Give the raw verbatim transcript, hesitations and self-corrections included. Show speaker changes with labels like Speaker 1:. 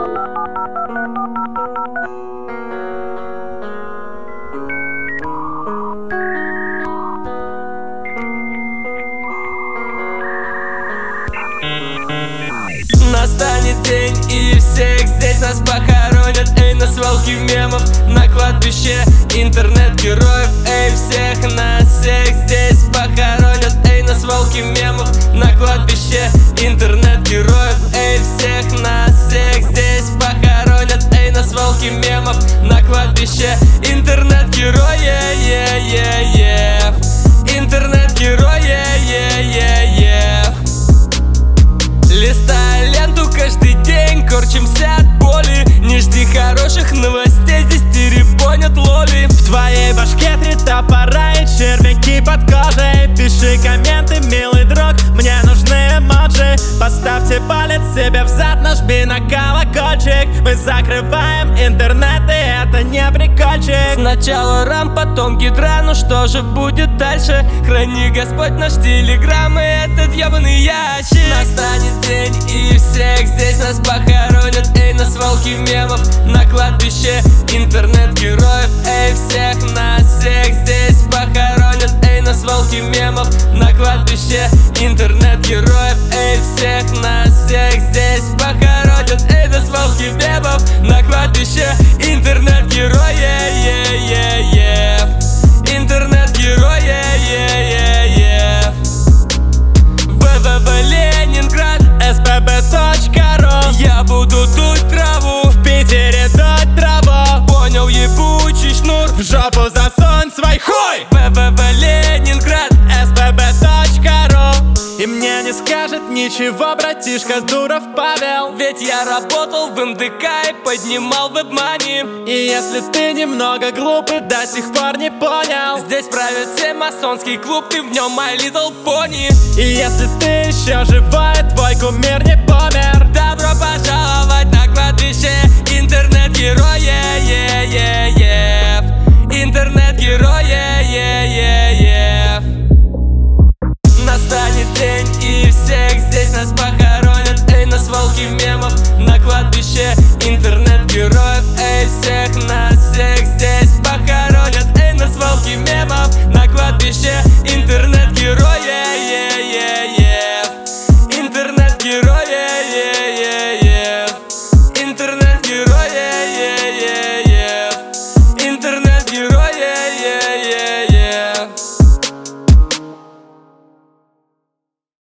Speaker 1: Настанет день, и всех здесь нас похоронят. Эй, на свалке мемов, на кладбище интернет-героев. Эй, всех нас, всех здесь похоронят. Эй, на свалке мемов, на кладбище интернет-героев. Эй, всех нас, всех здесь похоронят. Эй, на свалке мемов, на кладбище интернет-героев. Интернет-героев. Листай ленту каждый день, корчимся от боли. Не жди хороших новостей, здесь теребонят лоли.
Speaker 2: В твоей башке три топора и червяки под кожей. Пиши комменты, милый друг, мне нужны эмоджи. Поставьте палец себе в зад, нажми на колокольчик. Мы закрываем интернет, и это не прикольчик.
Speaker 1: Сначала рам, потом гидра, ну что же будет дальше? Храни Господь наш телеграм и этот ебаный ящик. Настанет день, и всех здесь нас похоронят. Эй, на свалке мемов, на кладбище интернет-героев. Эй, всех нас, всех здесь похоронят. Эй, на свалке мемов, на кладбище интернет-героев. Эй, всех нас, всех здесь похоронят. Эй, на свалке мемов, на кладбище интернет-героев. Интернет-героев. ВВВ Ленинград,
Speaker 2: эс пэ бэ точка ру.
Speaker 1: я буду дуть траву,
Speaker 2: В Питере дуть траву.
Speaker 1: понял, ебучий шнур.
Speaker 2: В жопу засунь свой хуй.
Speaker 1: ВВВ Ленинград,
Speaker 2: эс пэ бэ точка ру. И мне не скажет ничего братишка Дуров Павел.
Speaker 1: ведь я работал в эм дэ ка и поднимал веб-мани.
Speaker 2: И если ты немного глупый, до сих пор не понял,
Speaker 1: Здесь правит все масонский клуб, ты в нем My Little Pony.
Speaker 2: и если ты еще живой, твой кумир не